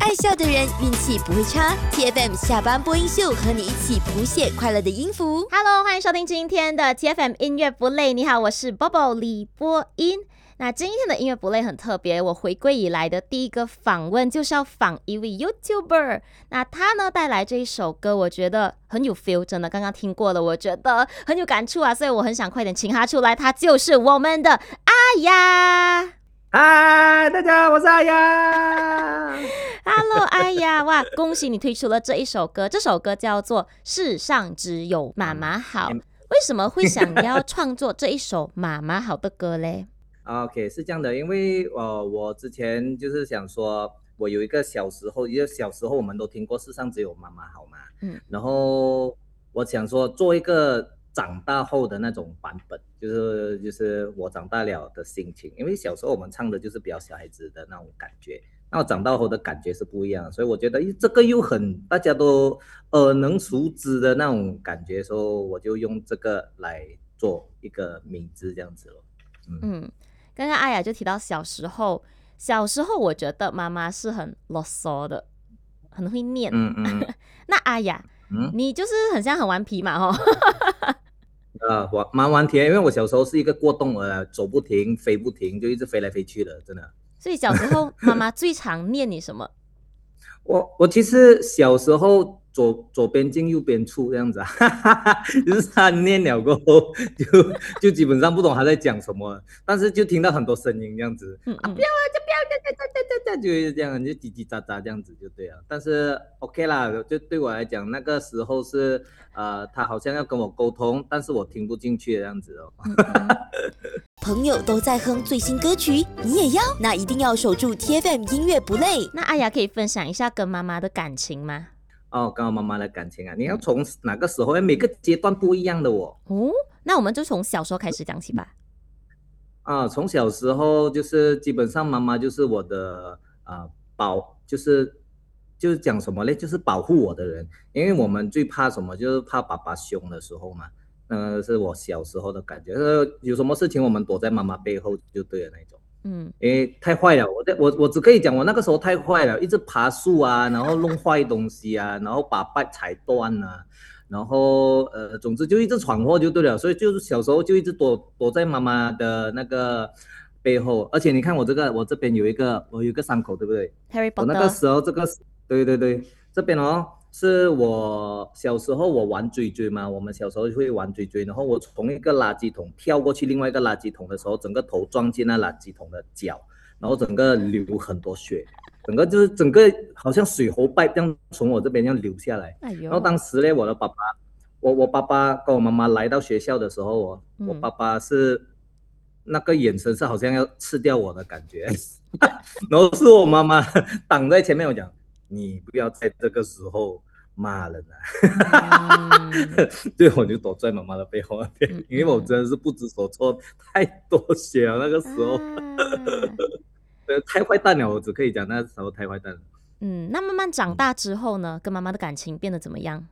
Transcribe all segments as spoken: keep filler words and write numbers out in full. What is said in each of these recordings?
爱笑的人运气不会差。T F M 下班播音秀和你一起谱写快乐的音符。 Hello， 欢迎收听今天的 T F M 音乐不累。你好，我是 Bobo 李波音。那今天的音乐不累很特别，我回归以来的第一个访问就是要访一位 YouTuber。那他呢带来这一首歌，我觉得很有 feel， 真的刚刚听过了，我觉得很有感触啊，所以我很想快点请他出来。他就是我们的阿雅。 嗨，大家好，我是阿雅。 Hello， 阿雅，哇，恭喜你推出了这一首歌，这首歌叫做《世上只有妈妈好》。为什么会想要创作这一首妈妈好的歌嘞 ？OK， 是这样的，因为呃，我之前就是想说，我有一个小时候，因为小时候我们都听过“世上只有妈妈好”嘛，嗯，然后我想说做一个长大后的那种版本，就是就是我长大了的心情，因为小时候我们唱的就是比较小孩子的那种感觉，那我长大后的感觉是不一样的，所以我觉得这个又很大家都耳能熟知的那种感觉，所以我就用这个来做一个名字这样子咯。嗯。 嗯，刚刚阿雅就提到小时候，小时候我觉得妈妈是很啰嗦的，很会念。嗯嗯。那阿雅，嗯，你就是很像很顽皮嘛，吼。 啊，我蛮顽皮，因为我小时候是一个过动儿，走不停，飞不停，就一直飞来飞去的，真的。 所以小时候妈妈最常念你什么？ 我我其实小时候左左边进右边出这样子啊，就是他念了过后就就基本上不懂他在讲什么，但是就听到很多声音这样子，嗯嗯啊不要啊就不要这这这这这就是这样，就叽叽喳喳这样子就对了。但是 OK 啦，就对我来讲那个时候是呃他好像要跟我沟通，但是我听不进去这样子哦。 朋友都在哼最新歌曲，你也要？那一定要守住 T F M 音乐不累。 那阿雅可以分享一下跟妈妈的感情吗？ 哦，跟我妈妈的感情啊，你要从哪个时候？每个阶段不一样的哦。 哦，那我们就从小时候开始讲起吧。 啊，从小时候就是基本上妈妈就是我的啊保，就是就是讲什么呢？就是保护我的人，因为我们最怕什么？就是怕爸爸凶的时候嘛。那是我小时候的感觉，有什么事情我们躲在妈妈背后就对了那种。嗯，因为太坏了，我我我只可以讲我那个时候太坏了，一直爬树啊，然后弄坏东西啊，然后把拜踩断啊，然后呃，总之就一直闯祸就对了，所以就是小时候就一直躲躲在妈妈的那个背后，而且你看我这个我这边有一个我有一个伤口，对不对？ Harry Potter。 我那个时候这个对对对，这边哦。是我小时候我玩追追嘛，我们小时候会玩追追，然后我从一个垃圾桶跳过去另外一个垃圾桶的时候，整个头撞进那垃圾桶的角，然后整个流很多血，整个就是整个好像水喉败这样从我这边这样流下来。哎、然后当时呢，我的爸爸，我我爸爸跟我妈妈来到学校的时候，我、嗯、我爸爸是那个眼神是好像要吃掉我的感觉，然后是我妈妈挡在前面，我讲。你不要在这个时候骂人啊！嗯、对，我就躲在妈妈的背后那边，嗯、因为我真的是不知所措，太多血了那个时候，啊、太坏蛋了，我只可以讲那时候太坏蛋了。 嗯，那慢慢长大之后呢，跟妈妈的感情变得怎么样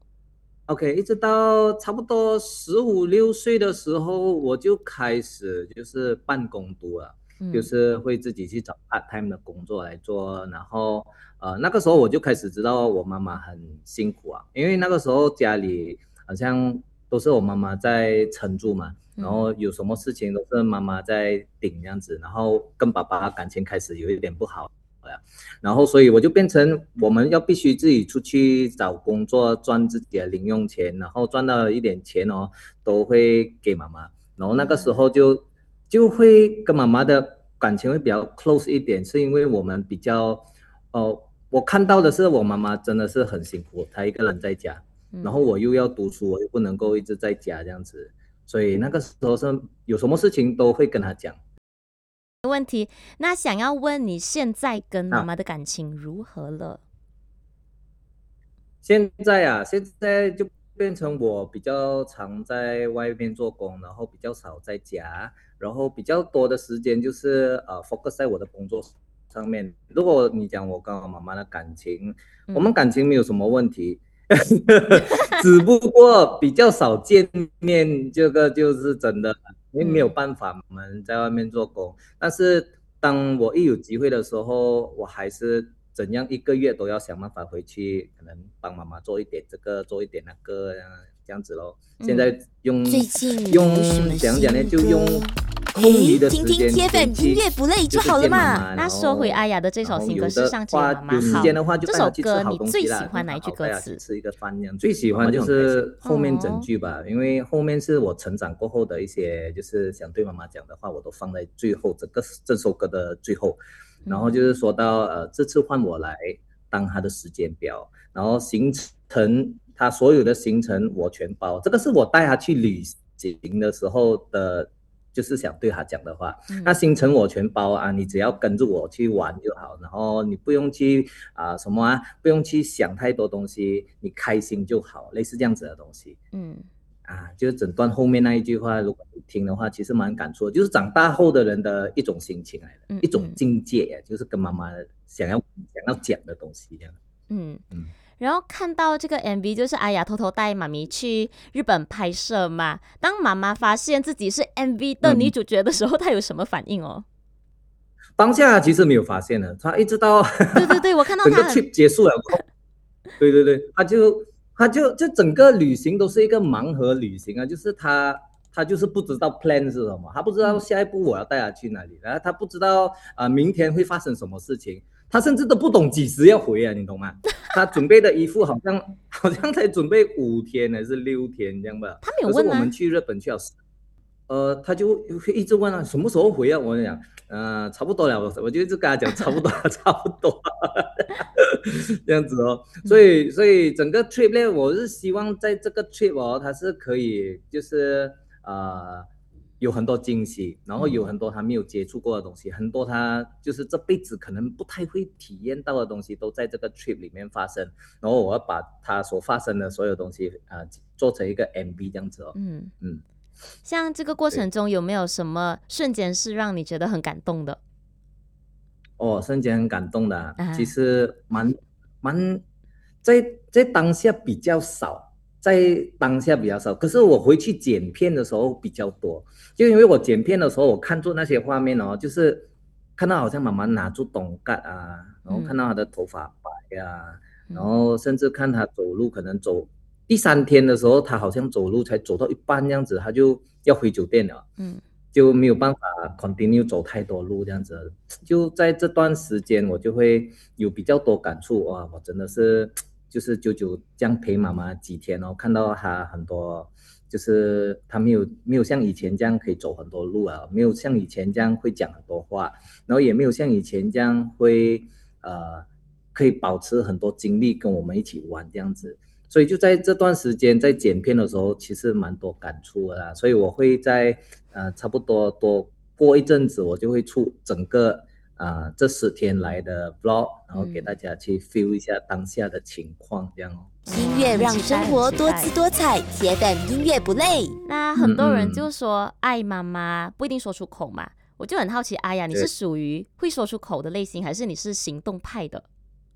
？OK， 一直到差不多十五六岁的时候，我就开始就是半工读了。就是会自己去找 part time 的工作来做，然后呃那个时候我就开始知道我妈妈很辛苦啊，因为那个时候家里好像都是我妈妈在撑住嘛，然后有什么事情都是妈妈在顶这样子，然后跟爸爸感情开始有一点不好了，然后所以我就变成我们要必须自己出去找工作赚自己的零用钱，然后赚到一点钱哦都会给妈妈，然后那个时候就就会跟妈妈的感情会比较 close 一点，是因为我们比较，呃，我看到的是我妈妈真的是很辛苦，她一个人在家，嗯、然后我又要读书，我又不能够一直在家这样子，所以那个时候是有什么事情都会跟她讲。 问题，那想要问你现在跟妈妈的感情如何了？啊、 现在啊，现在就变成我比较常在外面做工，然后比较少在家。然后比较多的时间就是呃 focus 在我的工作上面。如果你讲我跟我妈妈的感情，嗯、我们感情没有什么问题，只不过比较少见面，这个就是真的，因为没有办法，我们在外面做工。但是当我一有机会的时候，我还是怎样一个月都要想办法回去，可能帮妈妈做一点这个，做一点那个，这样子咯。现在用最近用有什么怎样讲呢？ 新就用歌空余的听听时间 T F M 音乐不累就好了嘛。 那说回阿雅的这首新歌《世上只有妈妈好》， 有时间的话就这首歌你最喜欢哪一句歌词？ 吃一个饭这样，最喜欢就是后面整句吧，因为后面是我成长过后的一些，就是想对妈妈讲的话，我都放在最后，这个这首歌的最后。然后就是说到呃，这次换我来当他的时间表，然后行程他所有的行程我全包，这个是我带他去旅行的时候的。就是想对他讲的话，嗯、那行程我全包啊，你只要跟着我去玩就好，然后你不用去啊、呃、什么啊，不用去想太多东西，你开心就好，类似这样子的东西。嗯，啊，就是整段后面那一句话，如果你听的话，其实蛮感触的，就是长大后的人的一种心情来的，嗯、一种境界，就是跟妈妈想要想要讲的东西这样。嗯嗯。然后看到这个 M V， 就是阿雅偷偷带妈咪去日本拍摄嘛。当妈妈发现自己是 M V 的女主角的时候，嗯、她有什么反应哦？ 当下其实没有发现的，她一直到对对对，我看到她整个 trip 结束了，对对对，她就她就就整个旅行都是一个盲盒旅行啊，就是她她就是不知道 plan 是什么，她不知道下一步我要带她去哪里，然后她不知道啊、呃、明天会发生什么事情。他甚至都不懂几时要回啊，你懂吗？他准备的衣服好像好像才准备五天还是六天这样吧。 他没有问吗？ 可是我们去日本去了，呃，他就一直问啊，什么时候回啊？我讲，呃，差不多了，我就一直跟他讲，差不多，差不多，这样子哦。所以，所以整个 trip 呢，我是希望在这个 trip 哦，它是可以就是呃。有很多惊喜，然后有很多他没有接触过的东西，嗯、很多他就是这辈子可能不太会体验到的东西，都在这个 trip 里面发生。然后我要把他所发生的所有东西啊、呃，做成一个 M V 这样子哦。嗯嗯。像这个过程中有没有什么瞬间是让你觉得很感动的？ 哦，瞬间很感动的、啊，啊、其实蛮蛮在在当下比较少。在当下比较少，可是我回去剪片的时候比较多，就因为我剪片的时候，我看住那些画面哦，就是看到好像妈妈拿住董盖啊，然后看到她的头发白啊，嗯、然后甚至看她走路，可能走第三天的时候，她好像走路才走到一半这样子，她就要回酒店了，嗯，就没有办法 continue 走太多路这样子，就在这段时间我就会有比较多感触，哇，我真的是。就是久久这样陪妈妈几天哦，看到她很多，就是她没有没有像以前这样可以走很多路啊，没有像以前这样会讲很多话，然后也没有像以前这样会呃可以保持很多精力跟我们一起玩这样子，所以就在这段时间在剪片的时候，其实蛮多感触的啦，所以我会在呃差不多多过一阵子，我就会出整个。啊、呃，这十天来的 vlog， 然后给大家去 feel 一下当下的情况，这样哦。 音乐让生活多姿多彩 ，T F M 音乐不累。 那很多人就说爱妈妈不一定说出口嘛，我就很好奇，阿雅，你是属于会说出口的类型，还是你是行动派的？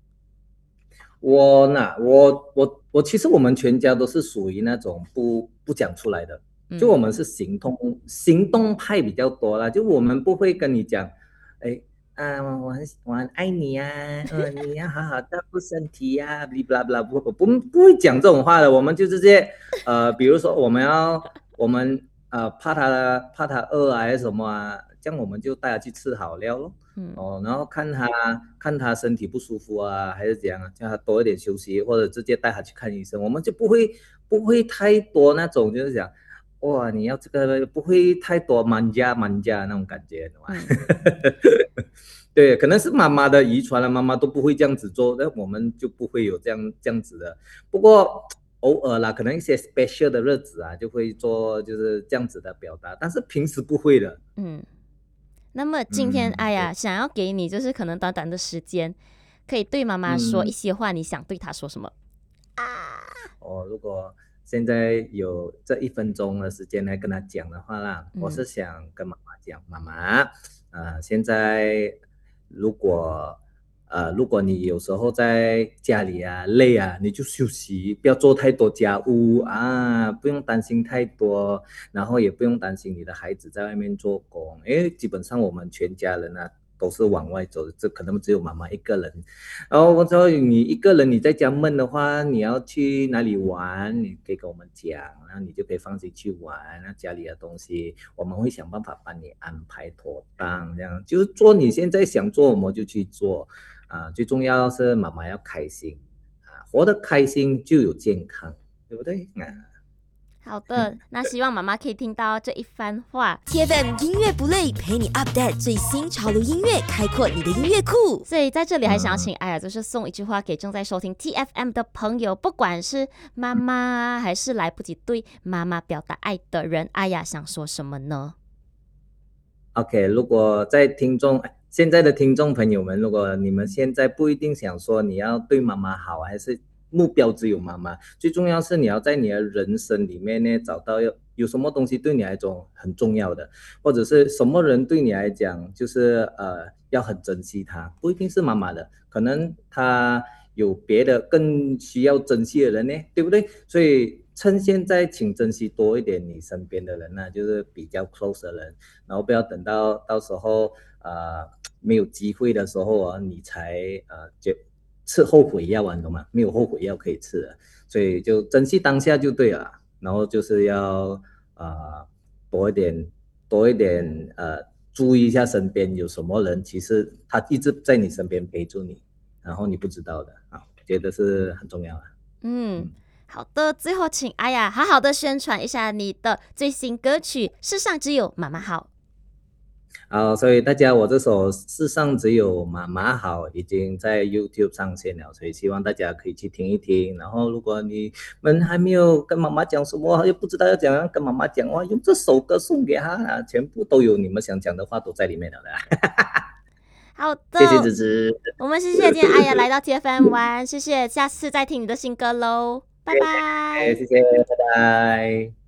我呢，我我我其实我们全家都是属于那种不不讲出来的，就我们是行动、嗯、行动派比较多啦，就我们不会跟你讲，哎。啊，我很我很爱你啊，呃，你要好好照顾身体呀、啊，不不不不不不会讲这种话的，我们就直接，呃，比如说我们要我们呃怕他怕他饿啊还是什么啊，这样我们就带他去吃好料咯，嗯，哦，然后看他看他身体不舒服啊还是怎样啊，叫他多一点休息，或者直接带他去看医生，我们就不会不会太多那种就是讲。哇，你要这个不会太多满家满家那种感觉，懂吗？嗯、对，可能是妈妈的遗传了，妈妈都不会这样子做，那我们就不会有这样这样子的。不过偶尔啦，可能一些 special 的日子啊，就会做就是这样子的表达，但是平时不会的。 嗯，那么今天，嗯、哎呀，想要给你就是可能短短的时间，可以对妈妈说一些话，嗯、你想对她说什么？啊？ 哦，如果。现在有这一分钟的时间来跟他讲的话啦，嗯、我是想跟妈妈讲，妈妈，呃，现在如果呃如果你有时候在家里啊累啊，你就休息，不要做太多家务啊，不用担心太多，然后也不用担心你的孩子在外面做工，因为基本上我们全家人啊都是往外走，这可能只有妈妈一个人。然后我说你一个人你在家闷的话，你要去哪里玩，你可以跟我们讲，然后你就可以放心去玩。那家里的东西我们会想办法帮你安排妥当，这样就是做你现在想做我们就去做啊。最重要是妈妈要开心啊，活得开心就有健康，对不对啊？ 好的，那希望妈妈可以听到这一番话。 T F M 音乐不累，陪你 update 最新潮流音乐，开阔你的音乐库。 所以在这里还想要请艾雅，就是送一句话给正在收听 T F M 的朋友，不管是妈妈还是来不及对妈妈表达爱的人，艾雅想说什么呢 ？OK， 如果在听众现在的听众朋友们，如果你们现在不一定想说你要对妈妈好，还是目标只有妈妈，最重要是你要在你的人生里面呢找到有有什么东西对你来讲很重要的，或者是什么人对你来讲就是呃要很珍惜他，不一定是妈妈的，可能他有别的更需要珍惜的人呢，对不对？所以趁现在请珍惜多一点你身边的人呢、啊，就是比较 close 的人，然后不要等到到时候呃没有机会的时候啊，你才呃就吃后悔药啊，你懂吗？没有后悔药可以吃的，所以就珍惜当下就对了。然后就是要呃多一点多一点呃注意一下身边有什么人，其实他一直在你身边陪住你，然后你不知道的啊，我觉得是很重要的。 嗯，好的，最后请艾雅好好的宣传一下你的最新歌曲《世上只有妈妈好》。 好，所以大家，我这首《世上只有妈妈好》已经在 YouTube 上线了，所以希望大家可以去听一听。然后，如果你们还没有跟妈妈讲什么，又不知道要怎样跟妈妈讲话，用这首歌送给她，全部都有你们想讲的话都在里面了的。 好的， 谢谢芝芝， 我们谢谢今天艾雅来到 T F M 玩，谢谢，下次再听你的新歌喽，拜拜。 谢谢，拜拜。